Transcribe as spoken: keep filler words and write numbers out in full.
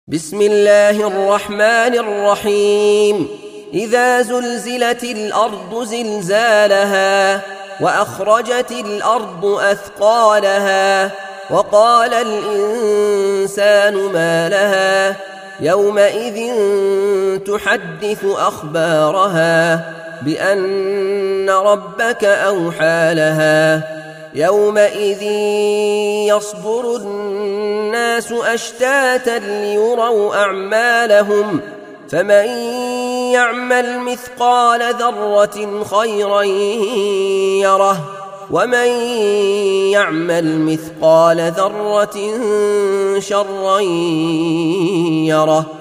بسم الله الرحمن الرحيم إذا زلزلت الأرض زلزالها وأخرجت الأرض أثقالها وقال الإنسان ما لها يومئذ تحدث أخبارها بأن ربك أوحى لها يومئذ يصدر الناس أشتاتا ليروا أعمالهم فمن يعمل مثقال ذرة خيرا يره ومن يعمل مثقال ذرة شرا يره